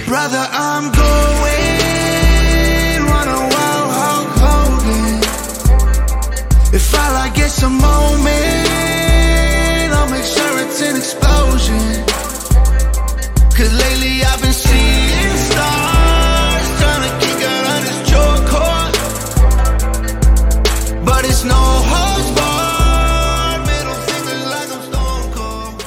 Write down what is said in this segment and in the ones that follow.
Brother, I'm going, run a wild Hulk Hogan. If all I get's a moment, I'll make sure it's an explosion. Cause lately I've been seeing stars, trying to kick out on this chokehold. But it's no holds barred, middle fingers like I'm Stone Cold.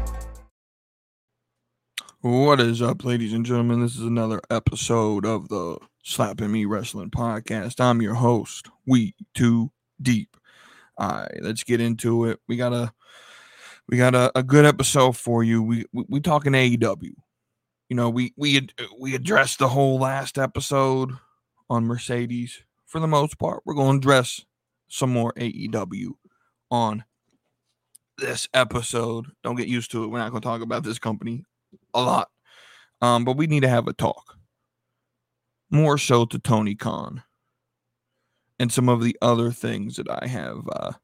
What is up, ladies and gentlemen? This is another episode of the Slapping Me Wrestling Podcast. I'm your host, We Too Deep. All right, let's get into it. We got a good episode for you. We talking AEW. You know, we addressed the whole last episode on Mercedes for the most part. We're going to address some more AEW on this episode. Don't get used to it. We're not going to talk about this company a lot. But we need to have a talk. More so to Tony Khan and some of the other things that I have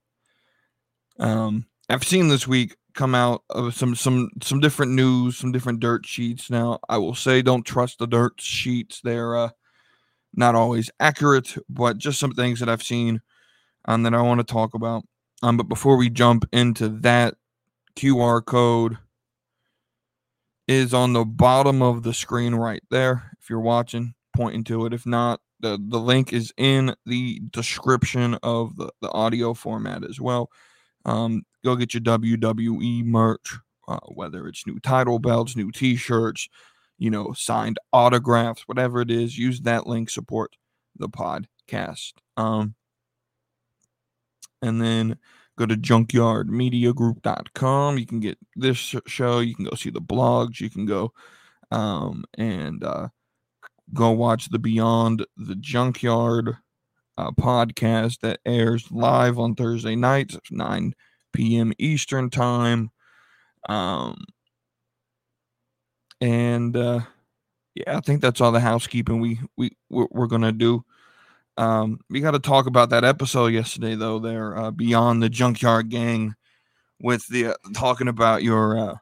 I've seen this week come out of some different news, some different dirt sheets. Now, I will say don't trust the dirt sheets. They're not always accurate, but just some things that I've seen that I want to talk about. But before we jump into that, QR code is on the bottom of the screen right there. If you're watching, pointing to it. If not, the link is in the description of the audio format as well. Go get your WWE merch, whether it's new title belts, new t-shirts, signed autographs, whatever it is. Use that link, support the podcast. And then go to junkyardmediagroup.com. You can get this show. You can go see the blogs. You can go go watch the Beyond the Junkyard podcast that airs live on Thursday nights, 9 p.m. Eastern time. I think that's all the housekeeping we're gonna do. We got to talk about that episode yesterday, though. There, Beyond the Junkyard Gang, with the talking about your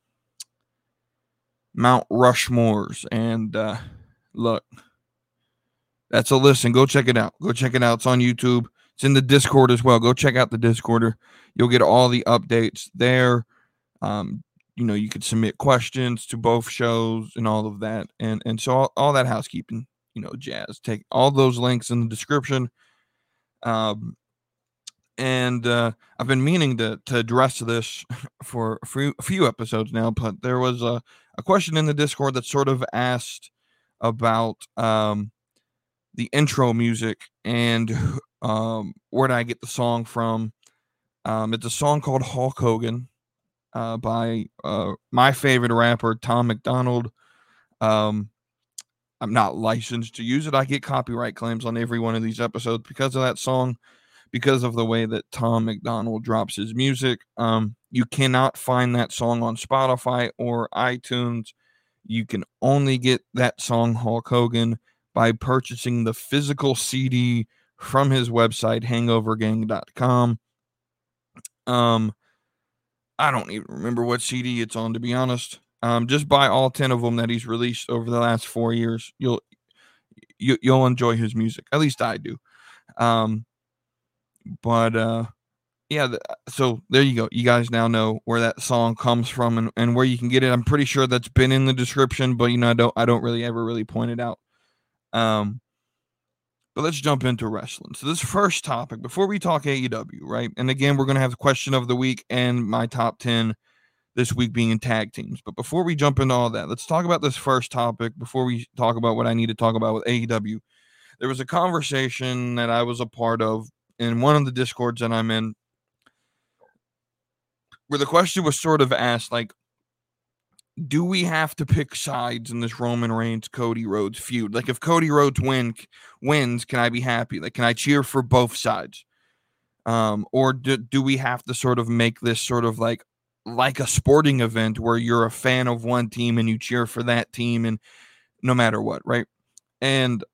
Mount Rushmores, and look, that's a listen. Go check it out. It's on YouTube. It's in the Discord as well. Go check out the Discord. You'll get all the updates there. You could submit questions to both shows and all of that, and so all that housekeeping, jazz. Take all those links in the description. I've been meaning to address this for a few episodes now, but there was a question in the Discord that sort of asked about the intro music and where did I get the song from. It's a song called Hulk Hogan by my favorite rapper, Tom McDonald. I'm not licensed to use it. I get copyright claims on every one of these episodes because of that song, because of the way that Tom McDonald drops his music. You cannot find that song on Spotify or iTunes. You can only get that song, Hulk Hogan, by purchasing the physical CD from his website, hangovergang.com. I don't even remember what CD it's on, to be honest. Just buy all 10 of them that he's released over the last 4 years. You'll enjoy his music. At least I do. So there you go. You guys now know where that song comes from and where you can get it. I'm pretty sure that's been in the description, but I don't really ever really point it out. But let's jump into wrestling. So this first topic, before we talk AEW, right? And again, we're going to have the question of the week and my top 10 this week being in tag teams. But before we jump into all that, let's talk about this first topic before we talk about what I need to talk about with AEW. There was a conversation that I was a part of in one of the Discords that I'm in, where the question was sort of asked, like, do we have to pick sides in this Roman Reigns Cody Rhodes feud? Like, if Cody Rhodes wins, can I be happy? Like, can I cheer for both sides? Or do we have to sort of make this sort of like a sporting event where you're a fan of one team and you cheer for that team, and no matter what, right? And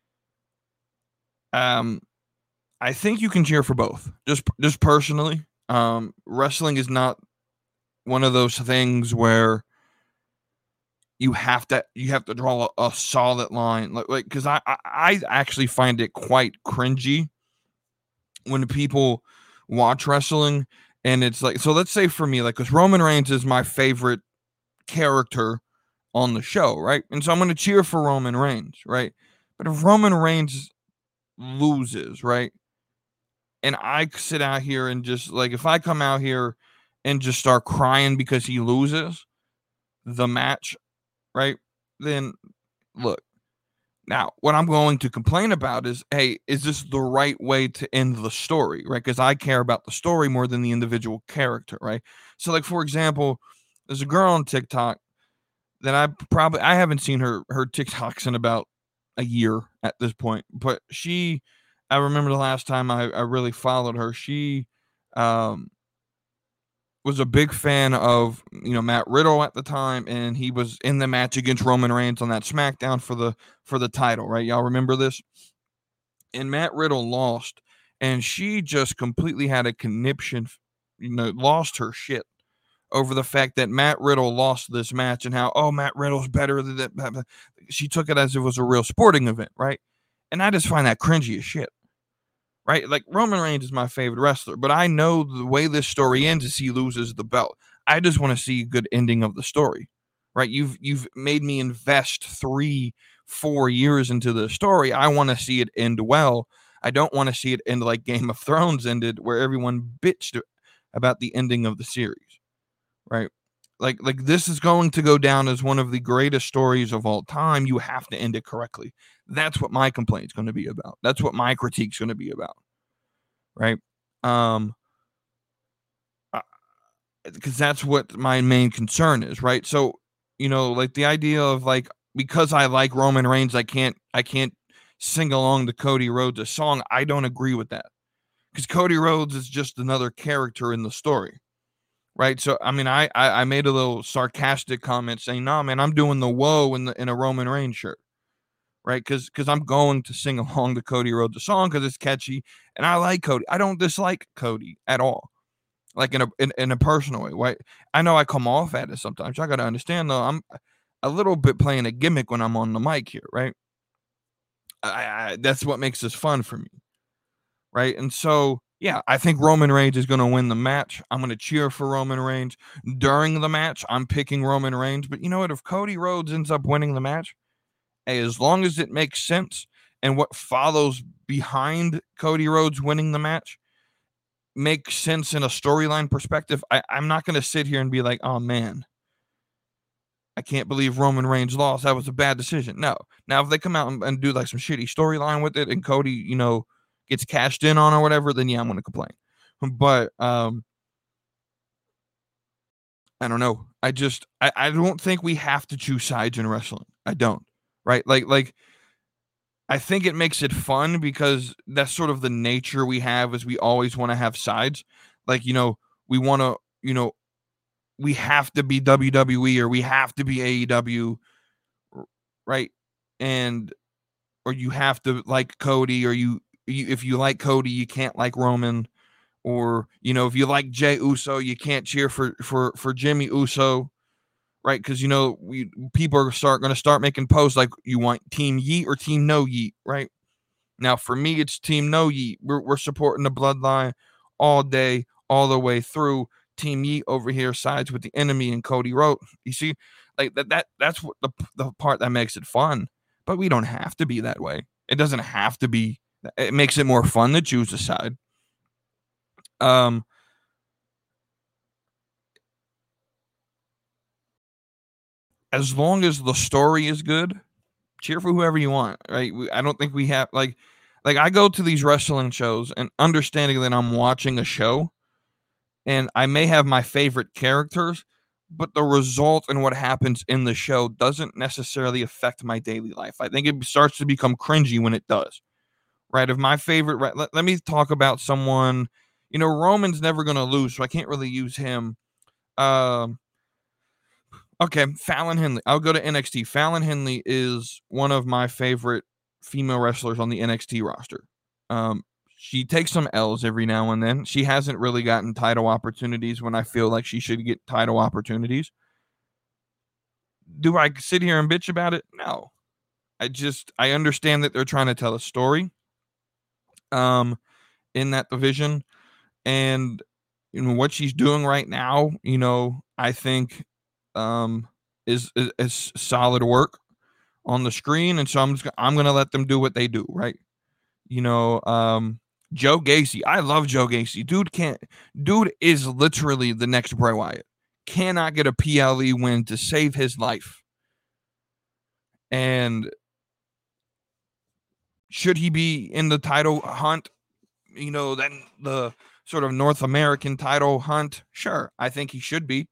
I think you can cheer for both. Just personally, wrestling is not one of those things where you have to draw a solid line, like because I actually find it quite cringy when people watch wrestling and it's like, so let's say for me, like, because Roman Reigns is my favorite character on the show, right? And so I'm going to cheer for Roman Reigns, right? But if Roman Reigns loses, right, and I sit out here and just like, if I come out here and just start crying because he loses the match, right, then look, now what I'm going to complain about is, hey, is this the right way to end the story, right? Because I care about the story more than the individual character, right? So, like, for example, there's a girl on TikTok that I haven't seen her TikToks in about a year at this point, but I remember the last time I really followed her. She was a big fan of, Matt Riddle at the time, and he was in the match against Roman Reigns on that SmackDown for the title, right? Y'all remember this? And Matt Riddle lost, and she just completely had a conniption, lost her shit over the fact that Matt Riddle lost this match and how, oh, Matt Riddle's better than that. She took it as if it was a real sporting event, right? And I just find that cringy as shit. Right? Like, Roman Reigns is my favorite wrestler, but I know the way this story ends is he loses the belt. I just want to see a good ending of the story, right? You've made me invest 3-4 years into the story. I want to see it end well. I don't want to see it end like Game of Thrones ended, where everyone bitched about the ending of the series, right? Like this is going to go down as one of the greatest stories of all time. You have to end it correctly. That's what my complaint's going to be about. That's what my critique's going to be about, right? Because that's what my main concern is, right? So, like the idea of like, because I like Roman Reigns, I can't sing along to Cody Rhodes a song. I don't agree with that, because Cody Rhodes is just another character in the story. Right. So, I mean, I made a little sarcastic comment saying, no, man, I'm doing the whoa in a Roman Reigns shirt. Right. Because I'm going to sing along to Cody Rhodes' song because it's catchy and I like Cody. I don't dislike Cody at all. Like in a personal way. Right. I know I come off at it sometimes. I got to understand, though, I'm a little bit playing a gimmick when I'm on the mic here. Right. That's what makes this fun for me. Right. And so, yeah, I think Roman Reigns is going to win the match. I'm going to cheer for Roman Reigns. During the match, I'm picking Roman Reigns. But you know what? If Cody Rhodes ends up winning the match, hey, as long as it makes sense and what follows behind Cody Rhodes winning the match makes sense in a storyline perspective, I'm not going to sit here and be like, oh, man, I can't believe Roman Reigns lost. That was a bad decision. No. Now, if they come out and do like some shitty storyline with it and Cody, gets cashed in on or whatever, then yeah, I'm going to complain. But I don't know. I don't think we have to choose sides in wrestling. I don't. Right? Like I think it makes it fun because that's sort of the nature we have, is we always want to have sides. Like, we want to, we have to be WWE or we have to be AEW, right? Or you have to like Cody, or if you like Cody, you can't like Roman, or if you like Jey Uso, you can't cheer for Jimmy Uso, right? Because people are going to start making posts like, you want Team Yeet or Team No Yeet, right? Now for me, it's Team No Yeet. We're supporting the bloodline all day, all the way through. Team Yeet over here sides with the enemy and Cody Rhodes. You see, like that's what the part that makes it fun. But we don't have to be that way. It doesn't have to be. It makes it more fun to choose a side. As long as the story is good, cheer for whoever you want, right? I don't think we have like I go to these wrestling shows and understanding that I'm watching a show and I may have my favorite characters, but the result and what happens in the show doesn't necessarily affect my daily life. I think it starts to become cringy when it does. Right, of my favorite, right, let me talk about someone, Roman's never going to lose, so I can't really use him. Okay, Fallon Henley. I'll go to NXT. Fallon Henley is one of my favorite female wrestlers on the NXT roster. She takes some L's every now and then. She hasn't really gotten title opportunities when I feel like she should get title opportunities. Do I sit here and bitch about it? No. I understand that they're trying to tell a story in that division, and what she's doing right now, I think is solid work on the screen, and so I'm gonna let them do what they do, right? Joe Gacy. I love Joe Gacy. Dude is literally the next Bray Wyatt. Cannot get a PLE win to save his life. And should he be in the title hunt, then the sort of North American title hunt? Sure, I think he should be.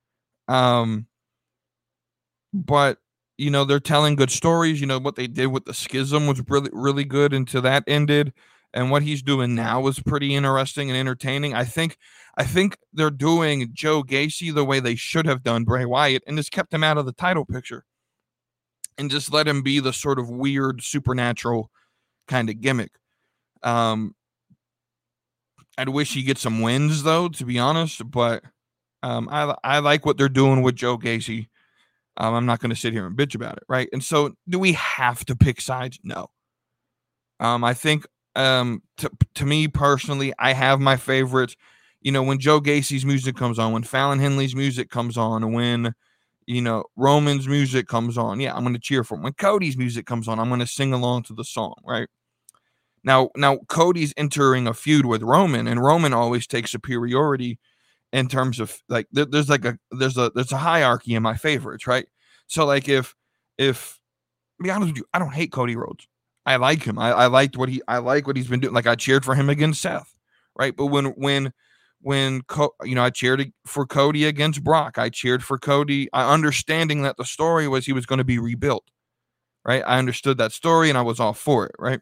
But they're telling good stories. What they did with the schism was really, really good until that ended. And what he's doing now is pretty interesting and entertaining. I think they're doing Joe Gacy the way they should have done Bray Wyatt and just kept him out of the title picture and just let him be the sort of weird supernatural kind of gimmick. I'd wish he gets some wins though, to be honest, but I like what they're doing with Joe Gacy. I'm not going to sit here and bitch about it, right? And so, do we have to pick sides? No. I think to me personally, I have my favorites. When Joe Gacy's music comes on, when Fallon Henley's music comes on, when Roman's music comes on, yeah, I'm going to cheer for him. When Cody's music comes on, I'm going to sing along to the song, right? Now Cody's entering a feud with Roman, and Roman always takes superiority in terms of like there's a hierarchy in my favorites, right? So like if to be honest with you, I don't hate Cody Rhodes. I like him. I like what he's been doing. Like I cheered for him against Seth, right? But when I cheered for Cody against Brock. I cheered for Cody, understanding that the story was he was going to be rebuilt, right? I understood that story and I was all for it, right?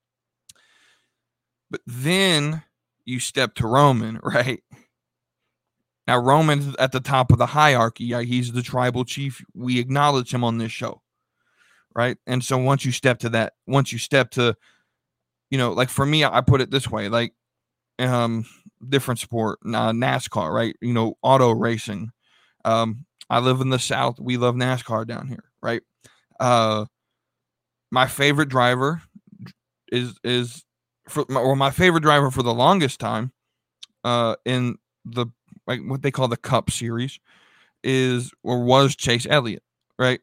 But then you step to Roman, right? Now, Roman's at the top of the hierarchy. Yeah, he's the tribal chief. We acknowledge him on this show, right? And so once you step to, like for me, I put it this way, like different sport, NASCAR, right? Auto racing. I live in the South. We love NASCAR down here, right? My favorite driver my favorite driver for the longest time in the like what they call the Cup Series was Chase Elliott, right?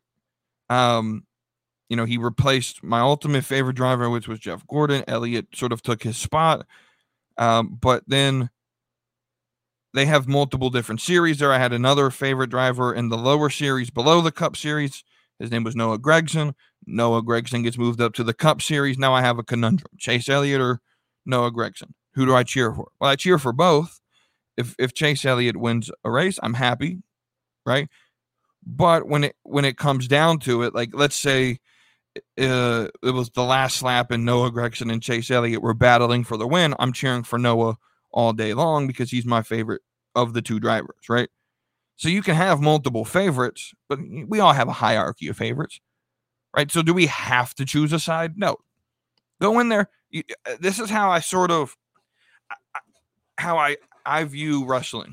He replaced my ultimate favorite driver, which was Jeff Gordon. Elliott sort of took his spot, but then they have multiple different series there. I had another favorite driver in the lower series below the Cup Series. His name was Noah Gragson. Noah Gragson gets moved up to the Cup Series. Now I have a conundrum: Chase Elliott or Noah Gragson. Who do I cheer for? Well, I cheer for both. If Chase Elliott wins a race, I'm happy, right? But when it comes down to it, like let's say it was the last lap and Noah Gragson and Chase Elliott were battling for the win, I'm cheering for Noah all day long because he's my favorite of the two drivers, right? So you can have multiple favorites, but we all have a hierarchy of favorites, right? So do we have to choose a side? No. Go in there. This is how I sort of I view wrestling.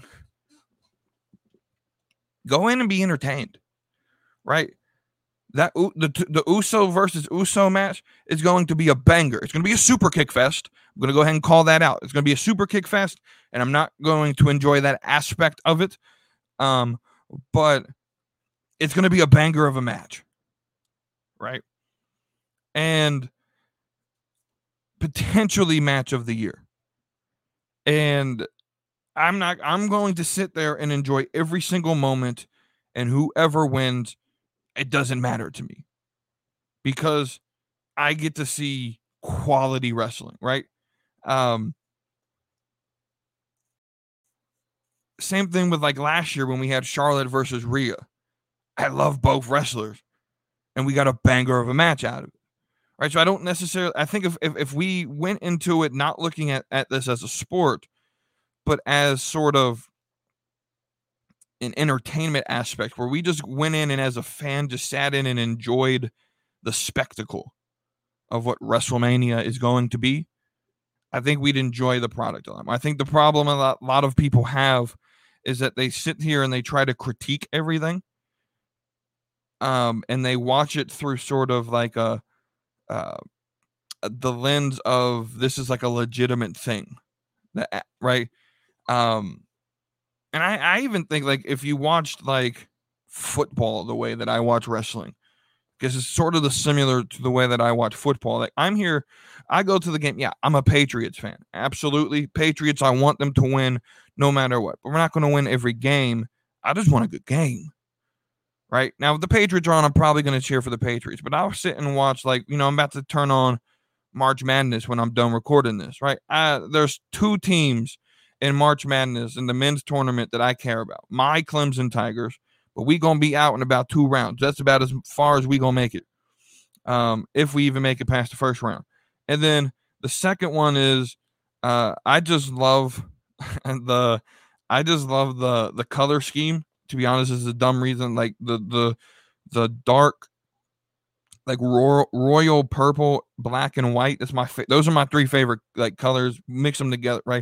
Go in and be entertained, right? That the Uso versus Uso match is going to be a banger. It's going to be a super kick fest. I'm going to go ahead and call that out. It's going to be a super kick fest, and I'm not going to enjoy that aspect of it. But it's going to be a banger of a match, right? And potentially match of the year. And I'm going to sit there and enjoy every single moment, and whoever wins, it doesn't matter to me because I get to see quality wrestling, right? Same thing with like last year when we had Charlotte versus Rhea. I love both wrestlers, and we got a banger of a match out of it, right? So I don't necessarily. I think if we went into it not looking at this as a sport, but as sort of an entertainment aspect where we just went in and as a fan just sat in and enjoyed the spectacle of what WrestleMania is going to be, I think we'd enjoy the product a lot more. I think the problem a lot of people have is that they sit here and they try to critique everything. and they watch it through sort of like the lens of this is like a legitimate thing, right? And I even think like if you watched like football the way that I watch wrestling, because it's sort of similar to the way that I watch football. Like I'm here, I go to the game. Yeah, I'm a Patriots fan. Absolutely. Patriots, I want them to win no matter what. But we're not going to win every game. I just want a good game. Right? Now, if the Patriots are on, I'm probably going to cheer for the Patriots. But I'll sit and watch, like, I'm about to turn on March Madness when I'm done recording this, right? There's two teams in March Madness in the men's tournament that I care about. My Clemson Tigers, but we going to be out in about 2 rounds. That's about as far as we going to make it, if we even make it past the first round. And then the second one is I just love the color scheme. To be honest, this is a dumb reason. Like the dark, like royal purple, black, and white. That's those are my 3 favorite like colors. Mix them together, right?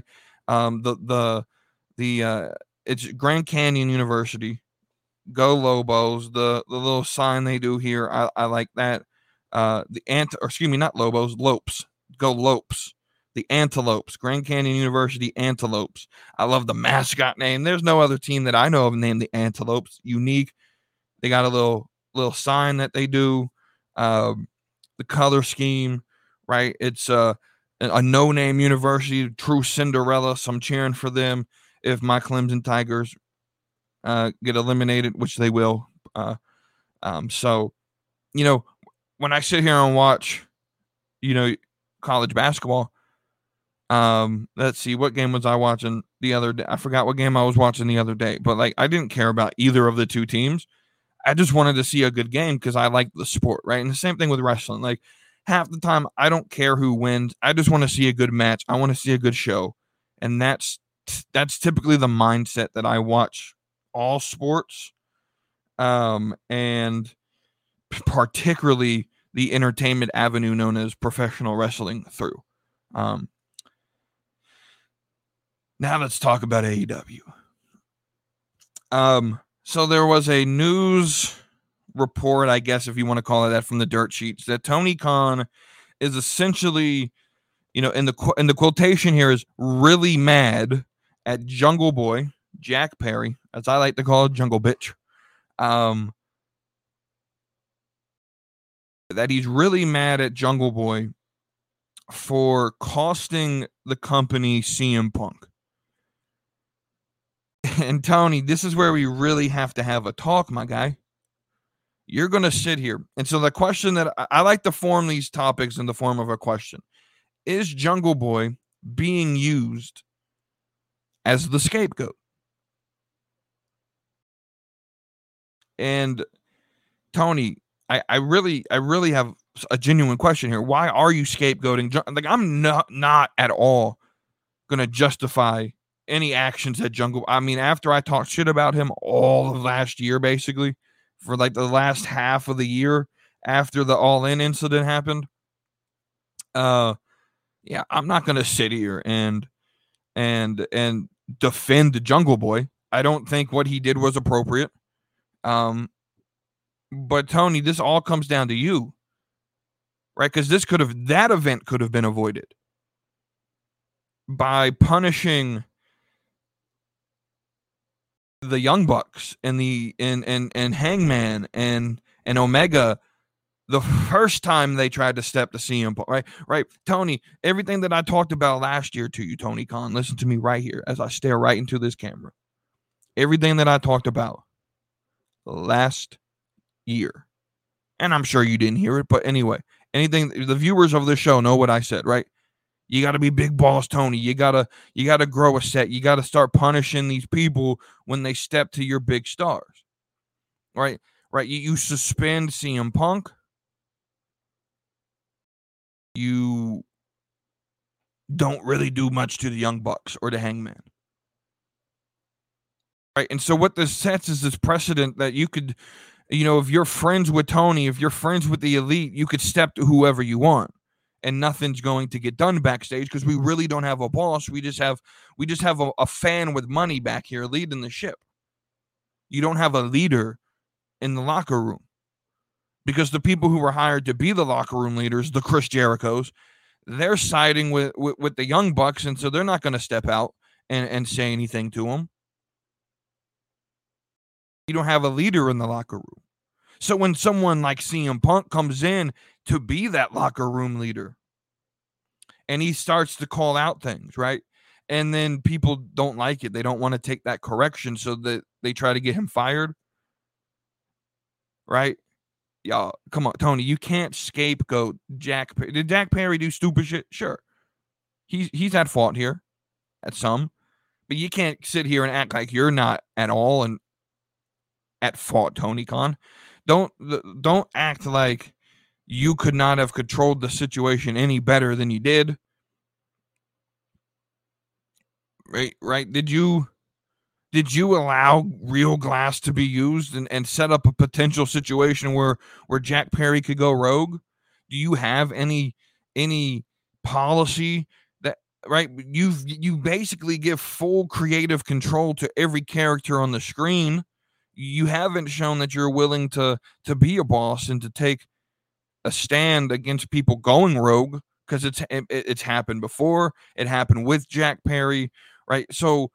It's Grand Canyon University. Go Lobos. The little sign they do here, I like that. Not Lobos, Lopes. Go Lopes. The Antelopes, Grand Canyon University Antelopes. I love the mascot name. There's no other team that I know of named the Antelopes. Unique. They got a little sign that they do. The color scheme, right? It's a no-name university, true Cinderella. So I'm cheering for them if my Clemson Tigers get eliminated, which they will. So, when I sit here and watch, college basketball, let's see, what game was I watching the other day? I forgot what game I was watching the other day, but like I didn't care about either of the two teams. I just wanted to see a good game because I like the sport, right? And the same thing with wrestling. Like half the time, I don't care who wins. I just want to see a good match. I want to see a good show, and that's typically the mindset that I watch all sports, and particularly the entertainment avenue known as professional wrestling through. Now let's talk about AEW. So there was a news report, I guess, if you want to call it that, from the dirt sheets that Tony Khan is essentially, in the quotation here is really mad at Jungle Boy, Jack Perry, as I like to call it, Jungle Bitch. That he's really mad at Jungle Boy for costing the company CM Punk. And Tony, this is where we really have to have a talk, my guy. You're going to sit here. And so the question that I like to form these topics in the form of a question. Is Jungle Boy being used as the scapegoat? And Tony, I really have a genuine question here. Why are you scapegoating? Like, I'm not at all going to justify any actions at Jungle. I mean, after I talked shit about him all of last year, basically, for like the last half of the year after the All In incident happened, I'm not going to sit here and defend the Jungle Boy. I don't think what he did was appropriate. But Tony, this all comes down to you, right? Because that event could have been avoided by punishing the Young Bucks and and Hangman and Omega the first time they tried to step to CM Punk, right? Tony, everything that I talked about last year to you, Tony Khan, listen to me right here as I stare right into this camera. Everything that I talked about last year, and I'm sure you didn't hear it, but anyway, the viewers of this show know what I said, right? You got to be big boss, Tony. You gotta grow a set. You got to start punishing these people when they step to your big stars, right? You suspend CM Punk. You don't really do much to the Young Bucks or the Hangman, right? And so what this sets is this precedent that you could, if you're friends with Tony, if you're friends with the Elite, you could step to whoever you want. And nothing's going to get done backstage because we really don't have a boss. We just have a fan with money back here leading the ship. You don't have a leader in the locker room. because the people who were hired to be the locker room leaders, the Chris Jerichos, they're siding with the Young Bucks, and so they're not going to step out and say anything to them. You don't have a leader in the locker room. So when someone like CM Punk comes in to be that locker room leader and he starts to call out things, right? And then people don't like it. They don't want to take that correction, so that they try to get him fired, right? Y'all, come on, Tony, you can't scapegoat Jack. Did Jack Perry do stupid shit? Sure. He's had fault here at some, but you can't sit here and act like you're not at all and at fault, Tony Khan. Don't act like you could not have controlled the situation any better than you did. Right? Did you allow real glass to be used and set up a potential situation where Jack Perry could go rogue? Do you have any policy that, right? You basically give full creative control to every character on the screen. You haven't shown that you're willing to be a boss and to take a stand against people going rogue, because it's happened before. It happened with Jack Perry, right? So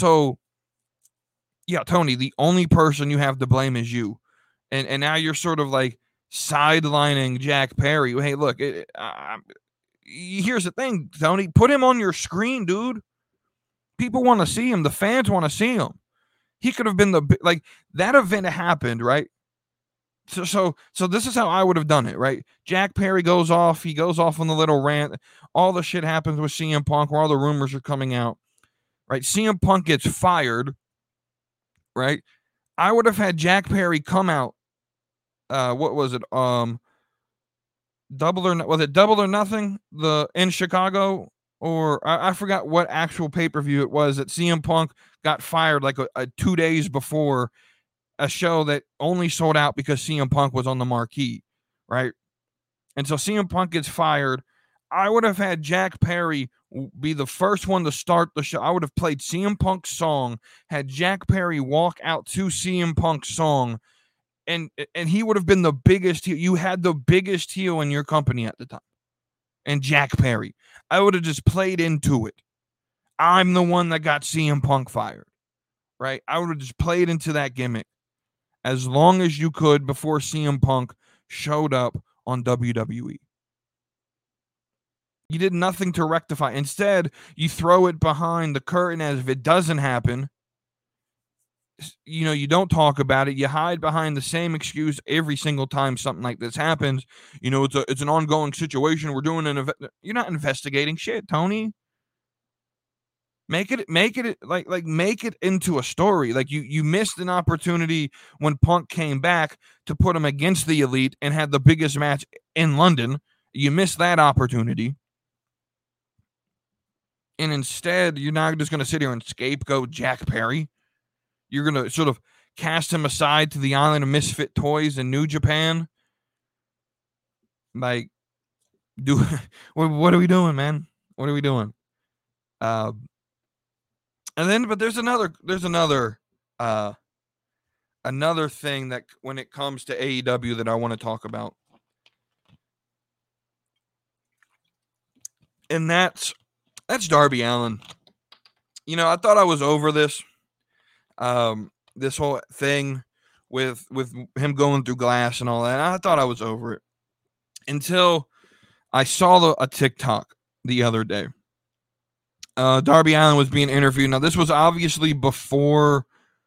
yeah, Tony, the only person you have to blame is you, and now you're sort of like sidelining Jack Perry. Hey, look, here's the thing, Tony, put him on your screen, dude. People want to see him. The fans want to see him. He could have been that event happened, right? So this is how I would have done it, right? Jack Perry goes off. He goes off on the little rant. All the shit happens with CM Punk where all the rumors are coming out, right? CM Punk gets fired, right? I would have had Jack Perry come out. What was it? Double or Nothing? In Chicago, or I forgot what actual pay-per-view it was that CM Punk got fired like 2 days before a show that only sold out because CM Punk was on the marquee, right? And so CM Punk gets fired. I would have had Jack Perry be the first one to start the show. I would have played CM Punk's song, had Jack Perry walk out to CM Punk's song, and he would have been the biggest heel. You had the biggest heel in your company at the time, and Jack Perry. I would have just played into it. I'm the one that got CM Punk fired, right? I would have just played into that gimmick as long as you could before CM Punk showed up on WWE. You did nothing to rectify. Instead, you throw it behind the curtain as if it doesn't happen. You don't talk about it. You hide behind the same excuse every single time something like this happens. It's an ongoing situation. We're doing you're not investigating shit, Tony. Make it make it into a story. Like you missed an opportunity when Punk came back to put him against the Elite and had the biggest match in London. You missed that opportunity. And instead, you're not just going to sit here and scapegoat Jack Perry. You're going to sort of cast him aside to the island of misfit toys in New Japan. Like, what are we doing, man? What are we doing? But there's another thing that when it comes to AEW that I want to talk about. And that's Darby Allin. I thought I was over this. This whole thing with him going through glass and all that. I thought I was over it until I saw a TikTok the other day. Darby Allin was being interviewed. Now, this was obviously before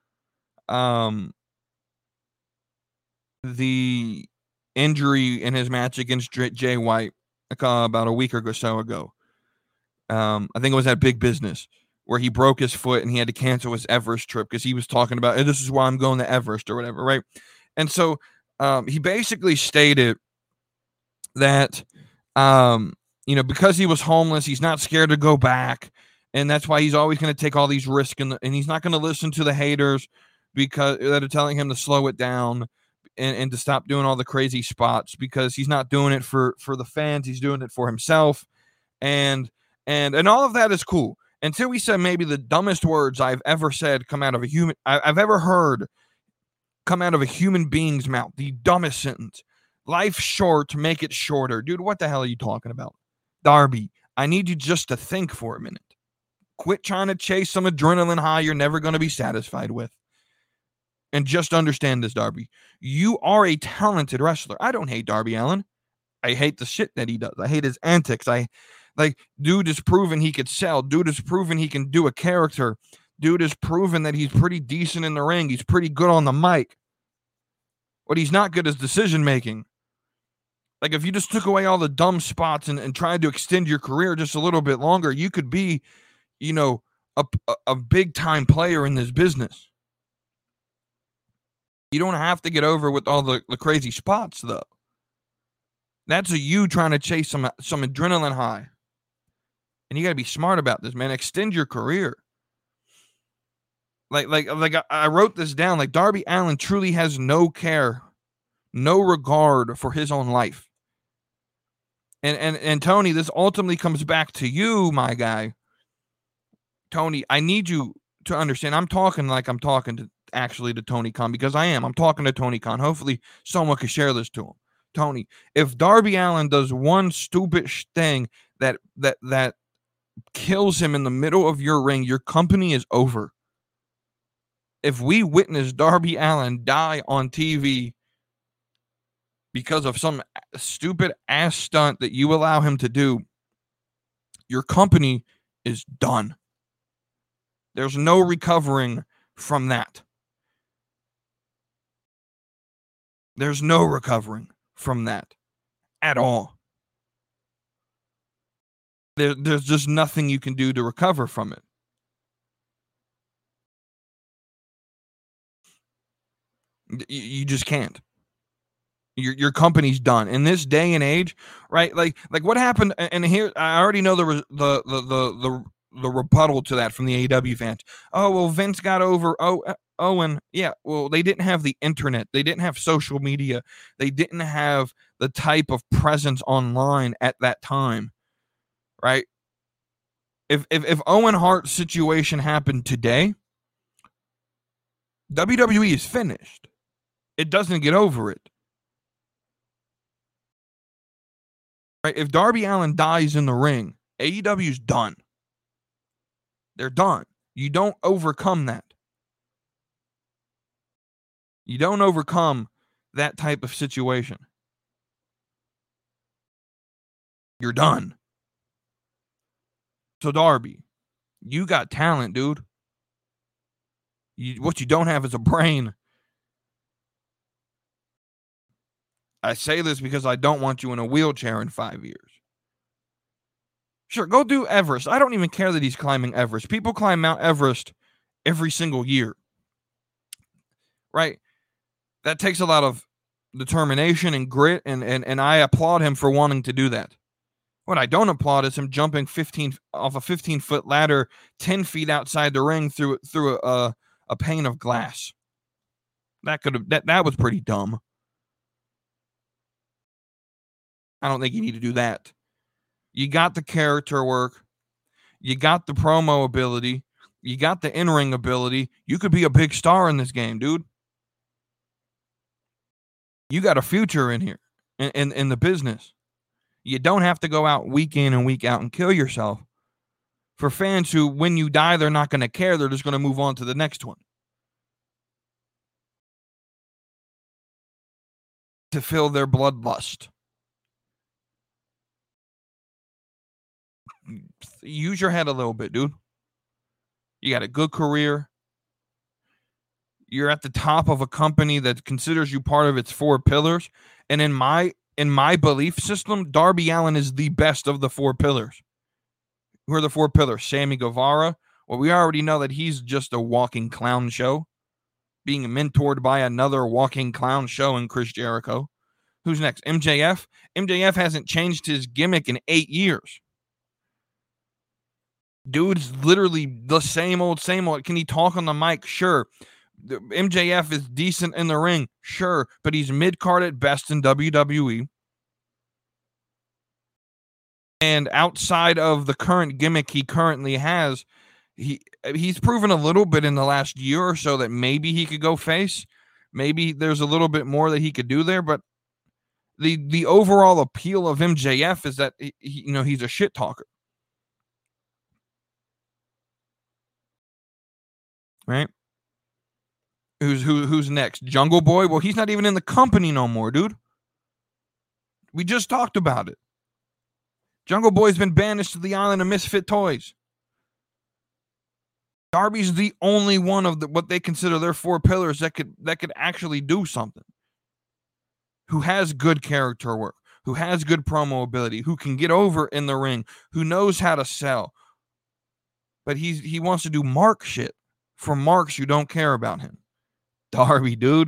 the injury in his match against Jay White about a week or so ago. I think it was at Big Business where he broke his foot and he had to cancel his Everest trip because he was talking about, hey, this is why I'm going to Everest or whatever, right? And so he basically stated that, because he was homeless, he's not scared to go back. And that's why he's always going to take all these risks. And he's not going to listen to the haters because that are telling him to slow it down and to stop doing all the crazy spots, because he's not doing it for the fans. He's doing it for himself. And all of that is cool. Until he said maybe the dumbest words I've ever said come out of I've ever heard come out of a human being's mouth. The dumbest sentence. Life's short, make it shorter. Dude, what the hell are you talking about? Darby, I need you just to think for a minute. Quit trying to chase some adrenaline high you're never going to be satisfied with. And just understand this, Darby. You are a talented wrestler. I don't hate Darby Allin. I hate the shit that he does. I hate his antics. Dude is proven he could sell. Dude is proven he can do a character. Dude is proven that he's pretty decent in the ring. He's pretty good on the mic. What he's not good is decision making. Like, if you just took away all the dumb spots and tried to extend your career just a little bit longer, you could be, a big time player in this business. You don't have to get over with all the crazy spots, though. That's you trying to chase some adrenaline high. And you got to be smart about this, man. Extend your career. Like I wrote this down. Like, Darby Allin truly has no care, no regard for his own life. And Tony, this ultimately comes back to you, my guy. Tony, I need you to understand. I'm talking like I'm talking to Tony Khan, because I am. I'm talking to Tony Khan. Hopefully someone can share this to him. Tony, if Darby Allin does one stupid thing that kills him in the middle of your ring, your company is over. If we witness Darby Allin die on TV because of some stupid ass stunt that you allow him to do, your company is done. There's no recovering from that. There's no recovering from that at all. There's just nothing you can do to recover from it. You just can't. Your company's done in this day and age, right? Like what happened? And here, I already know there was the rebuttal to that from the AEW fans. Oh, well, Vince got over Owen. Yeah, well, they didn't have the internet. They didn't have social media. They didn't have the type of presence online at that time, right? If Owen Hart's situation happened today, WWE is finished. It doesn't get over it. Right? If Darby Allin dies in the ring, AEW's done. They're done. You don't overcome that. You don't overcome that type of situation. You're done. So Darby, you got talent, dude. What you don't have is a brain. I say this because I don't want you in a wheelchair in 5 years. Sure, go do Everest. I don't even care that he's climbing Everest. People climb Mount Everest every single year. Right? That takes a lot of determination and grit, and I applaud him for wanting to do that. What I don't applaud is him jumping off a 15-foot ladder 10 feet outside the ring through a pane of glass. That was pretty dumb. I don't think you need to do that. You got the character work. You got the promo ability. You got the in-ring ability. You could be a big star in this game, dude. You got a future in here, in the business. You don't have to go out week in and week out and kill yourself. For fans who, when you die, they're not going to care. They're just going to move on to the next one. To fill their bloodlust. Use your head a little bit, dude. You got a good career. You're at the top of a company that considers you part of its 4 pillars. And in my belief system, Darby Allin is the best of the 4 pillars. Who are the 4 pillars? Sammy Guevara. Well, we already know that he's just a walking clown show, being mentored by another walking clown show in Chris Jericho. Who's next? MJF. MJF hasn't changed his gimmick in 8 years. Dude's literally the same old. Can he talk on the mic? Sure. MJF is decent in the ring. Sure. But he's mid-card at best in WWE. And outside of the current gimmick he currently has, he's proven a little bit in the last year or so that maybe he could go face. Maybe there's a little bit more that he could do there. But the overall appeal of MJF is that he's a shit talker. Right? Who's next? Jungle Boy? Well, he's not even in the company no more, dude. We just talked about it. Jungle Boy's been banished to the island of misfit toys. Darby's the only one of what they consider their 4 pillars that could actually do something. Who has good character work, who has good promo ability, who can get over in the ring, who knows how to sell. But he wants to do mark shit for marks who don't care about him. Darby, dude.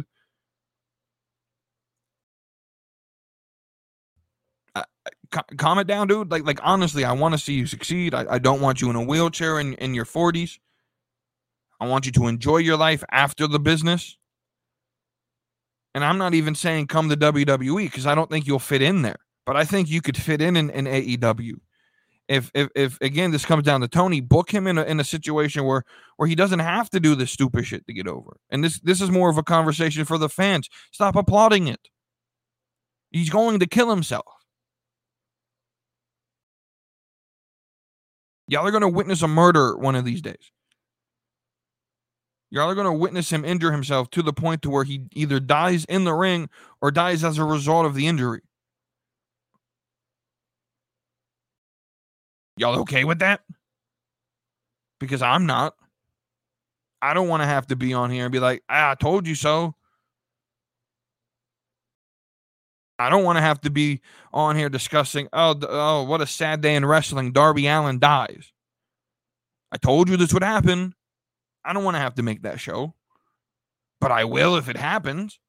Calm it down, dude. Like honestly, I want to see you succeed. I don't want you in a wheelchair in your 40s. I want you to enjoy your life after the business. And I'm not even saying come to WWE because I don't think you'll fit in there. But I think you could fit in AEW. If again, this comes down to Tony, book him in a situation where he doesn't have to do this stupid shit to get over. And this is more of a conversation for the fans. Stop applauding it. He's going to kill himself. Y'all are going to witness a murder one of these days. Y'all are going to witness him injure himself to the point to where he either dies in the ring or dies as a result of the injury. Y'all okay with that? Because I'm not. I don't want to have to be on here and be like, I told you so. I don't want to have to be on here discussing, oh, what a sad day in wrestling. Darby Allin dies. I told you this would happen. I don't want to have to make that show. But I will if it happens.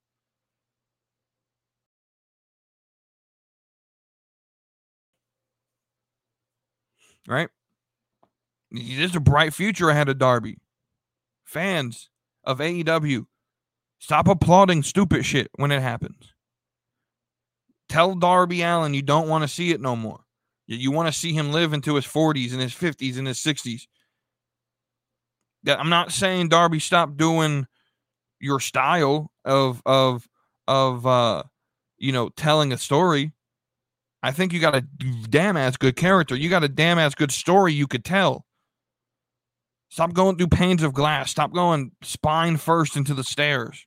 Right? There's a bright future ahead of Darby. Fans of AEW, stop applauding stupid shit when it happens. Tell Darby Allin you don't want to see it no more. You want to see him live into his 40s and his 50s and his 60s. I'm not saying Darby stop doing your style of telling a story. I think you got a damn ass good character. You got a damn ass good story you could tell. Stop going through panes of glass. Stop going spine first into the stairs.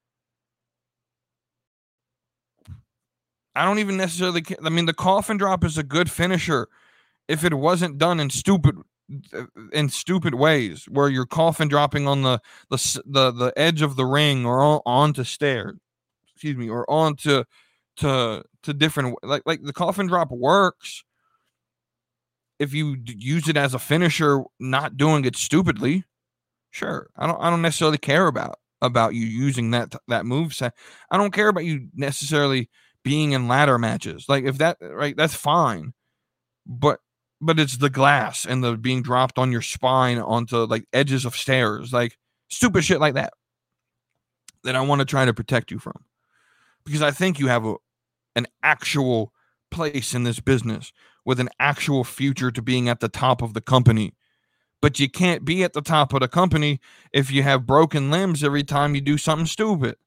I don't even necessarily. I mean, the coffin drop is a good finisher if it wasn't done in stupid ways, where you're coffin dropping on the edge of the ring or onto stairs. Excuse me, or onto to different, like the coffin drop works if you use it as a finisher, not doing it stupidly. Sure, I don't necessarily care about you using that moveset. I don't care about you necessarily being in ladder matches. Like if that, right, that's fine. But it's the glass and the being dropped on your spine onto like edges of stairs, like stupid shit like that I want to try to protect you from, because I think you have an actual place in this business with an actual future to being at the top of the company. But you can't be at the top of the company if you have broken limbs every time you do something stupid.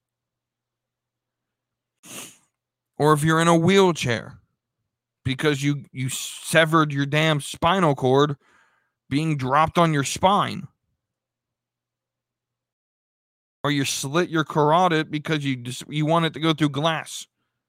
Or if you're in a wheelchair because you severed your damn spinal cord being dropped on your spine. Or you slit your carotid because you want it to go through glass.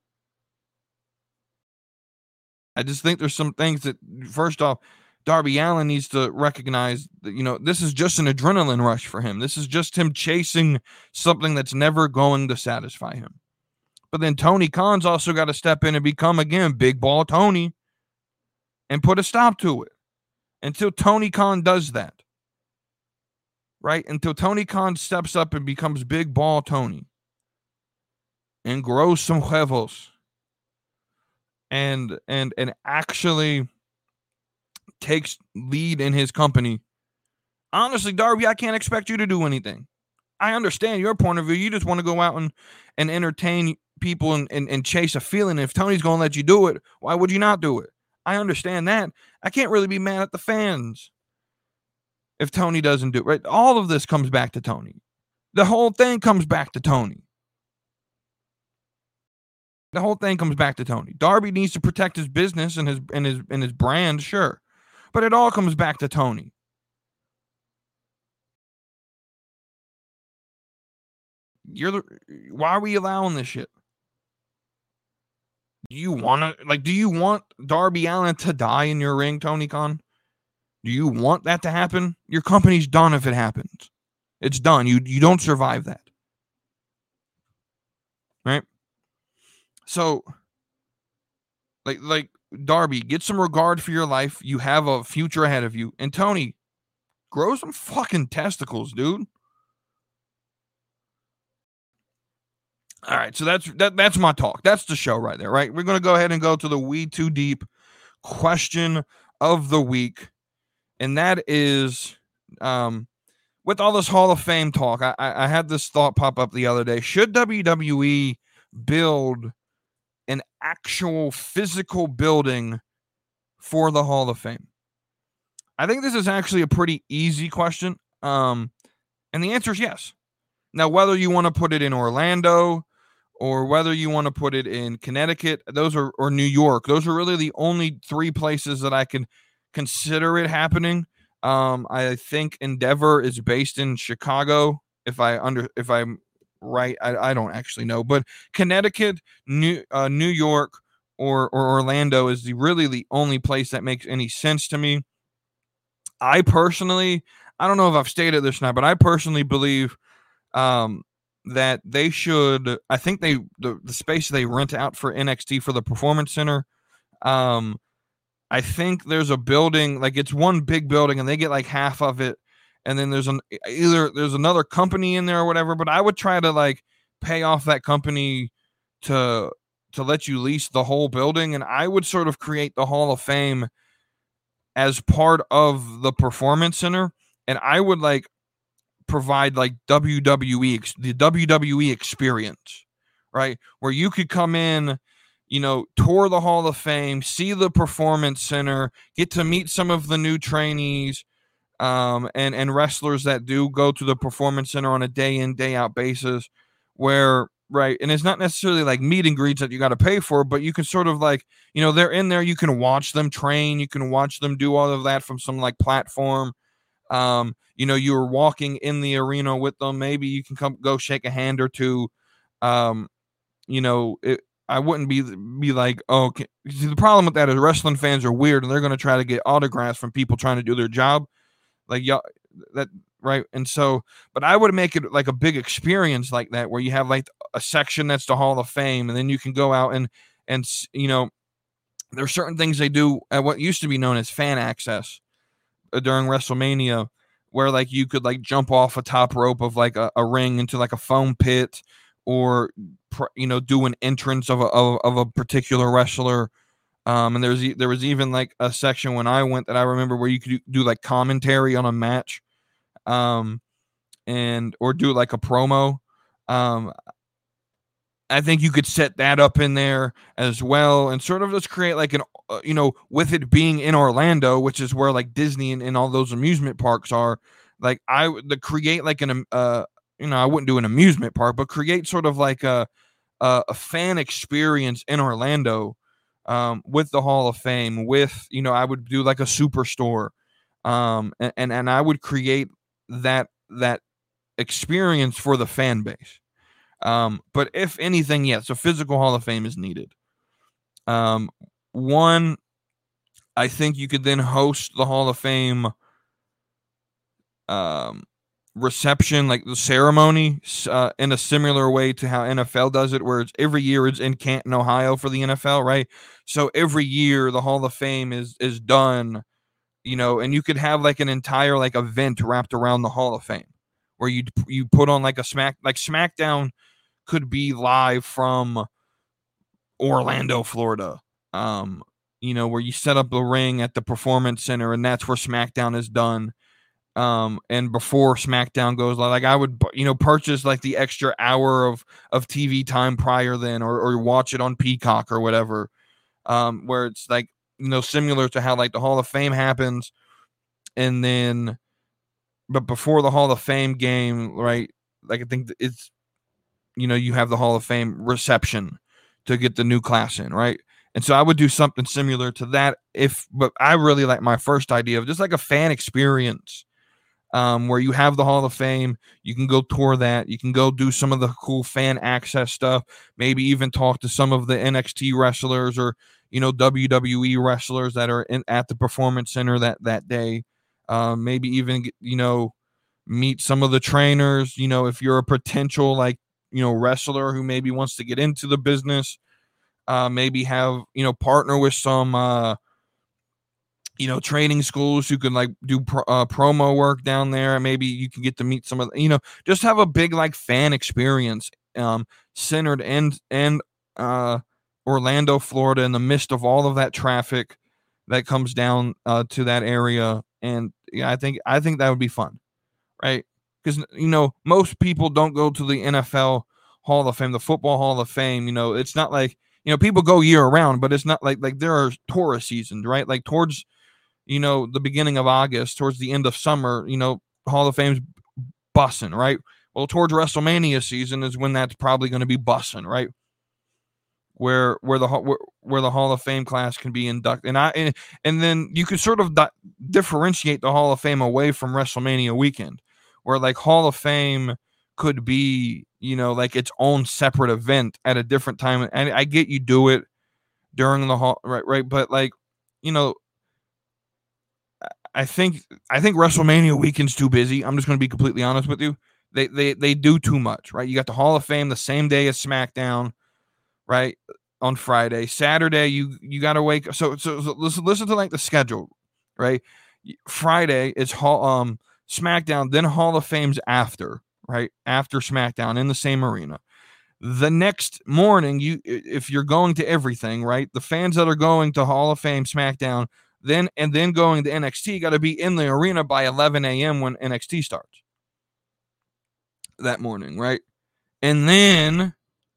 I just think there's some things that, first off, Darby Allin needs to recognize that, this is just an adrenaline rush for him. This is just him chasing something that's never going to satisfy him. But then Tony Khan's also got to step in and become, again, Big Ball Tony and put a stop to it. Until Tony Khan does that, right? Until Tony Khan steps up and becomes Big Ball Tony and grows some huevos and actually takes lead in his company. Honestly, Darby, I can't expect you to do anything. I understand your point of view. You just want to go out and entertain people and chase a feeling. If Tony's going to let you do it, why would you not do it? I understand that. I can't really be mad at the fans if Tony doesn't do it, right? All of this comes back to Tony. The whole thing comes back to Tony. The whole thing comes back to Tony. Darby needs to protect his business and his brand, sure. But it all comes back to Tony. Why are we allowing this shit? Do you want Darby Allin to die in your ring, Tony Khan? Do you want that to happen? Your company's done if it happens. It's done. You don't survive that. Right? So, like Darby, get some regard for your life. You have a future ahead of you. And Tony, grow some fucking testicles, dude. All right, so that's my talk. That's the show right there, right? We're going to go ahead and go to the We Too Deep question of the week. And that is, with all this Hall of Fame talk, I had this thought pop up the other day. Should WWE build an actual physical building for the Hall of Fame? I think this is actually a pretty easy question. And the answer is yes. Now, whether you want to put it in Orlando or whether you want to put it in Connecticut, or New York, those are really the only three places that I can consider it happening. I think Endeavor is based in Chicago. If I'm right, I don't actually know, but Connecticut, New York, or Orlando is really the only place that makes any sense to me. I personally, I don't know if I've stated this now, but I personally believe that they should. I think the space they rent out for NXT for the Performance Center. I think there's a building, like it's one big building, and they get like half of it, and then there's another company in there or whatever. But I would try to like pay off that company to let you lease the whole building, and I would sort of create the Hall of Fame as part of the Performance Center, and I would like provide like the WWE experience, right? Where you could come in, tour the Hall of Fame, see the Performance Center, get to meet some of the new trainees, and wrestlers that do go to the Performance Center on a day in, day out basis, where, right, and it's not necessarily like meet and greets that you got to pay for, but you can sort of like, they're in there, you can watch them train, you can watch them do all of that from some like platform. You were walking in the arena with them. Maybe you can go shake a hand or two. I wouldn't be like, oh, okay. See, the problem with that is wrestling fans are weird, and they're going to try to get autographs from people trying to do their job. Like, y'all, that, right? And so, but I would make it like a big experience like that, where you have like a section that's the Hall of Fame, and then you can go out and there's certain things they do at what used to be known as fan access during WrestleMania, where like you could like jump off a top rope of like a ring into like a foam pit, or do an entrance of a particular wrestler. And there was even like a section when I went that I remember where you could do like commentary on a match, and or do like a promo. I think you could set that up in there as well, and sort of just create like an, with it being in Orlando, which is where like Disney and all those amusement parks are. Like I would create like I wouldn't do an amusement park, but create sort of like a fan experience in Orlando, with the Hall of Fame, with, I would do like a superstore, and I would create that experience for the fan base. But if anything, yes, a physical Hall of Fame is needed. One, I think you could then host the Hall of Fame reception, like the ceremony, in a similar way to how NFL does it, where it's every year it's in Canton, Ohio for the NFL, right? So every year the Hall of Fame is done, and you could have like an entire like event wrapped around the Hall of Fame, where you put on like SmackDown could be live from Orlando, Florida, where you set up the ring at the Performance Center, and that's where SmackDown is done. And before SmackDown goes, like I would, purchase like the extra hour of TV time prior then, or watch it on Peacock or whatever, where it's like, similar to how like the Hall of Fame happens. And then, but before the Hall of Fame game, right? Like I think it's, you have the Hall of Fame reception. to get the new class in, right? And so I would do something similar to that but I really like my first idea of just like a fan experience, where you have the Hall of Fame, you can go tour that, you can go do some of the cool fan access stuff, maybe even talk to some of the NXT wrestlers or, WWE wrestlers that are at the Performance Center that day. Maybe even, meet some of the trainers, if you're a potential wrestler who maybe wants to get into the business, maybe have, partner with some, training schools who can do promo work down there. Maybe you can get to meet some of just have a big fan experience, centered in Orlando, Florida, in the midst of all of that traffic that comes down to that area. And yeah, I think that would be fun, right? Because most people don't go to the NFL Hall of Fame, the Football Hall of Fame. It's not like people go year round, but it's not like there are tourist seasons, right? Like towards the beginning of August, towards the end of summer, Hall of Fame's bussing, right? Well, towards WrestleMania season is when that's probably going to be bussing, right? Where the Hall of Fame class can be inducted, and then you could sort of differentiate the Hall of Fame away from WrestleMania weekend, where Hall of Fame could be its own separate event at a different time. And I get you do it during the hall, right? But I think WrestleMania weekend's too busy. I'm just going to be completely honest with you. They do too much, right? You got the Hall of Fame the same day as SmackDown, right? On Friday, Saturday, you got to wake up. So listen to the schedule, right? Friday is SmackDown, then Hall of Fame's after, right? After SmackDown in the same arena. The next morning, if you're going to everything, right? The fans that are going to Hall of Fame, SmackDown, then going to NXT got to be in the arena by 11 a.m. when NXT starts that morning, right? And then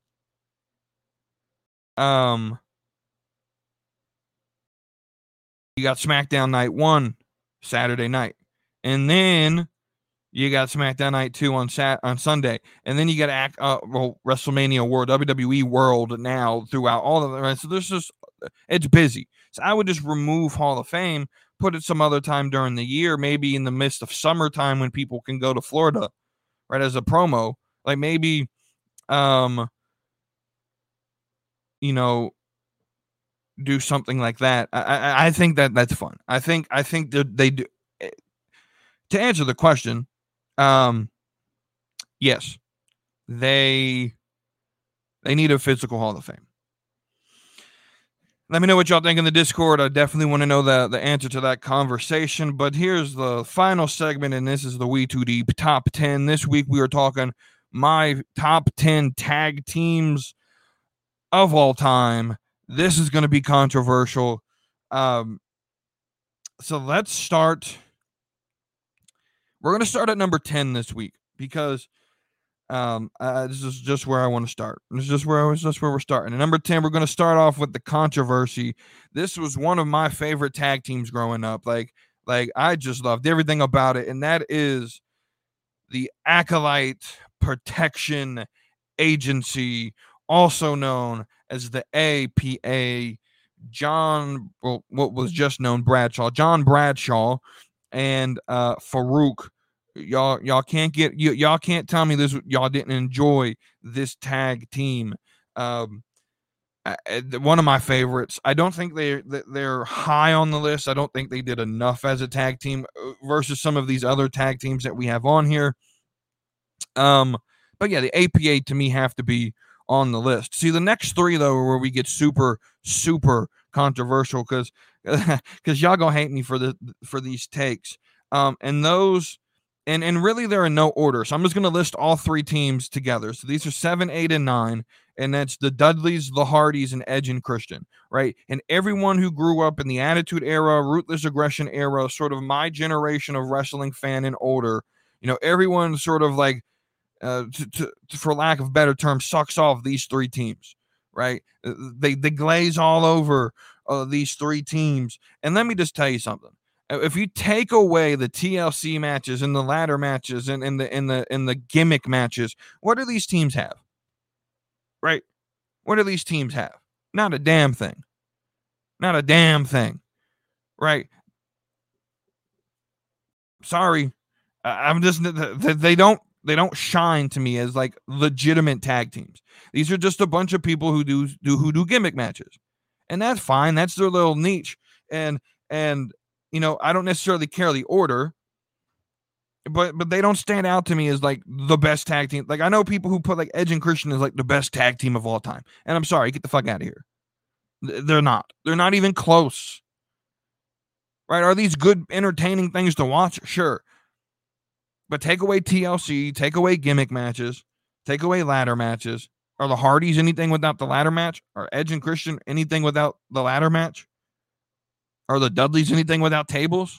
you got SmackDown night 1 Saturday night, and then you got SmackDown night 2 on Sunday, and then you got WrestleMania World, WWE World now throughout all of it, right? So it's busy. So I would just remove Hall of Fame, put it some other time during the year, maybe in the midst of summertime when people can go to Florida, right? As a promo, maybe, do something like that. I think that's fun. I think that they do. To answer the question, yes, they need a physical Hall of Fame. Let me know what y'all think in the Discord. I definitely want to know the answer to that conversation. But here's the final segment, and this is the We Too Deep Top 10. This week we are talking my top 10 tag teams of all time. This is going to be controversial. So let's start. We're going to start at number 10 this week because this is just where I want to start. This is just where we're starting. At number 10, we're going to start off with the controversy. This was one of my favorite tag teams growing up. I just loved everything about it, and that is the Acolyte Protection Agency, also known as the APA. What was just known Bradshaw, John Bradshaw, and Farouk. Y'all can't tell me this. Y'all didn't enjoy this tag team. One of my favorites. I don't think they're high on the list. I don't think they did enough as a tag team versus some of these other tag teams that we have on here. But yeah, the APA to me have to be on the list. See, the next three though are where we get super controversial because y'all gonna hate me for these takes. And those. And really, they're in no order. So I'm just going to list all three teams together. So these are 7, 8, and 9. And that's the Dudleys, the Hardys, and Edge and Christian, right? And everyone who grew up in the Attitude Era, Ruthless Aggression Era, sort of my generation of wrestling fan and older, everyone sort of for lack of a better term, sucks off these three teams, right? They glaze all over these three teams. And let me just tell you something. If you take away the TLC matches and the ladder matches and the gimmick matches, what do these teams have? Right? What do these teams have? Not a damn thing. Not a damn thing. Right? Sorry. I'm just they don't shine to me as like legitimate tag teams. These are just a bunch of people who do gimmick matches. And that's fine. That's their little niche. And you know, I don't necessarily care the order, but they don't stand out to me as like the best tag team. Like I know people who put like Edge and Christian as like the best tag team of all time. And I'm sorry, get the fuck out of here. They're not. They're not even close. Right? Are these good, entertaining things to watch? Sure. But take away TLC, take away gimmick matches, take away ladder matches. Are the Hardys anything without the ladder match? Are Edge and Christian anything without the ladder match? Are the Dudleys anything without tables?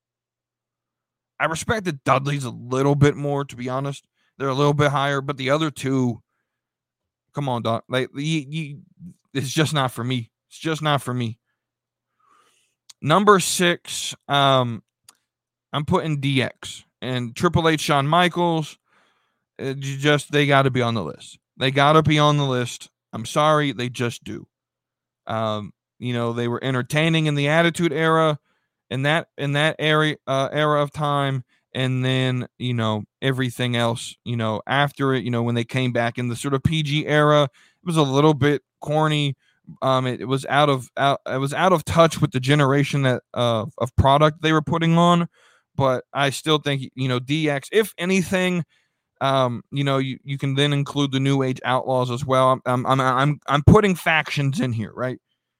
I respect the Dudleys a little bit more, to be honest. They're a little bit higher, but the other two, come on, dog. Like, it's just not for me. It's just not for me. Number 6, I'm putting DX and Triple H, Shawn Michaels. They got to be on the list. They got to be on the list. I'm sorry, they just do. You know, they were entertaining in the Attitude Era, in that era of time, and then, you know, everything else, you know, after it, you know, when they came back in the sort of PG era, it was a little bit corny. It was out of touch with the generation that of product they were putting on, but I still think, you know, DX, if anything, you know, you can then include the New Age Outlaws as well. I'm putting factions in here, right?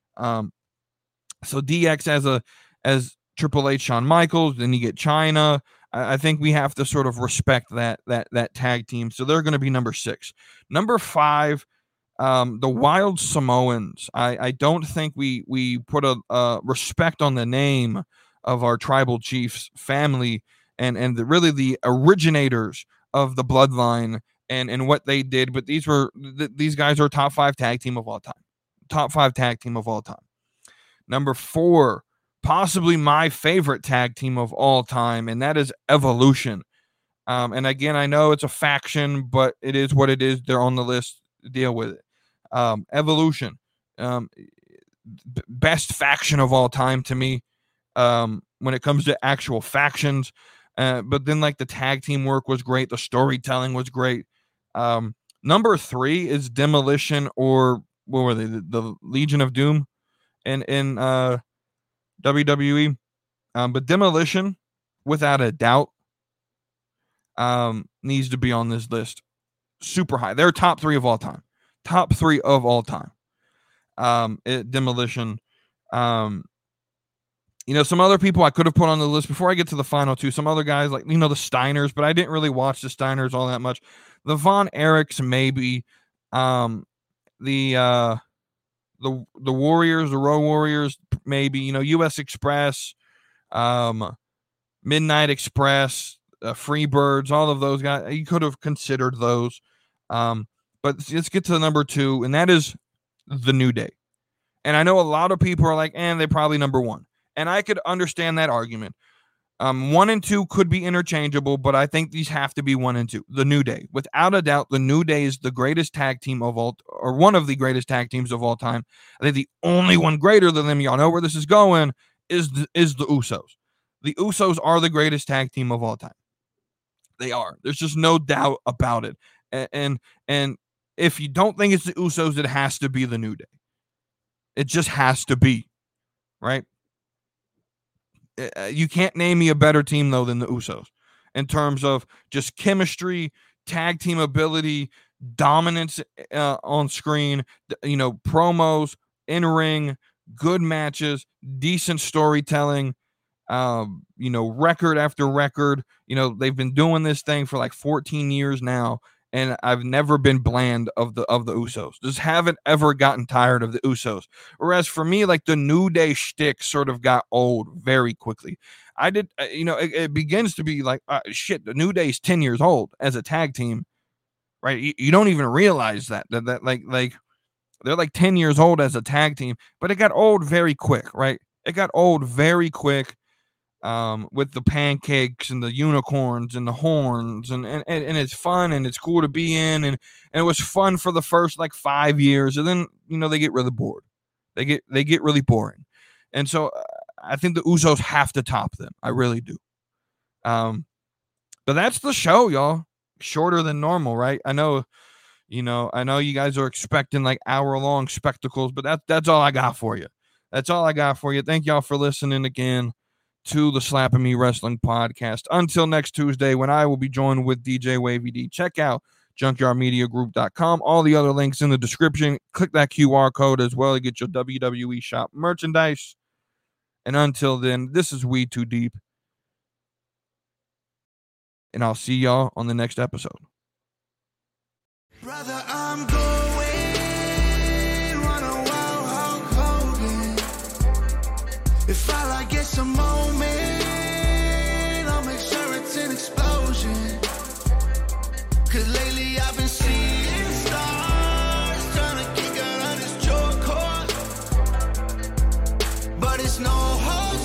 So DX as Triple H, Shawn Michaels, then you get China. I think we have to sort of respect that tag team. So they're going to be number 6. Number 5, the Wild Samoans. I don't think we put a respect on the name of our tribal chiefs family and really the originators of the bloodline and what they did. But these guys are top 5 tag team of all time. Top 5 tag team of all time. Number 4, possibly my favorite tag team of all time, and that is Evolution. And again, I know it's a faction, but it is what it is. They're on the list. Deal with it. Evolution, best faction of all time to me, when it comes to actual factions. But then like the tag team work was great. The storytelling was great. Number 3 is Demolition, or what were they? The Legion of Doom in WWE. But Demolition, without a doubt, needs to be on this list. Super high. They're top 3 of all time. Top 3 of all time. Demolition. You know, some other people I could have put on the list before I get to the final 2. Some other guys like, you know, the Steiners, but I didn't really watch the Steiners all that much. The Von Erichs, maybe. The Warriors, the Road Warriors, maybe. You know, US Express, Midnight Express, Freebirds, all of those guys. You could have considered those. But let's get to number 2, and that is the New Day. And I know a lot of people are like, they're probably number 1. And I could understand that argument. 1 and 2 could be interchangeable, but I think these have to be 1 and 2. The New Day. Without a doubt, the New Day is the greatest tag team of all, or one of the greatest tag teams of all time. I think the only one greater than them, y'all know where this is going, is the Usos. The Usos are the greatest tag team of all time. They are. There's just no doubt about it. And if you don't think it's the Usos, it has to be the New Day. It just has to be, right? You can't name me a better team, though, than the Usos in terms of just chemistry, tag team ability, dominance on screen, you know, promos, in-ring, good matches, decent storytelling, you know, record after record. You know, they've been doing this thing for like 14 years now, and I've never been bland of the Usos. Just haven't ever gotten tired of the Usos. Whereas for me, like the New Day shtick sort of got old very quickly. I did, you know, it begins to be like, shit, the New Day's 10 years old as a tag team, right? You don't even realize that like they're like 10 years old as a tag team, but it got old very quick, right? It got old very quick. with the pancakes and the unicorns and the horns, and it's fun and it's cool to be in, and it was fun for the first like 5 years, and then they get really bored. They get really boring, and so I think the Usos have to top them. I really do. But that's the show, y'all. Shorter than normal, right? I know you guys are expecting like hour-long spectacles, but that's all I got for you. That's all I got for you. Thank y'all for listening again to the Slapping Me Wrestling podcast. Until next Tuesday, when I will be joined with DJ Wavy D. Check out junkyardmediagroup.com. All the other links in the description. Click that QR code as well to get your WWE shop merchandise. And until then, this is We Too Deep. And I'll see y'all on the next episode. Brother, I'm going run a wild Hulk Hogan. If all I get's a moment, I'll make sure it's an explosion. Cause lately I've been seeing stars trying to kick out of this jaw cord. But it's no hope.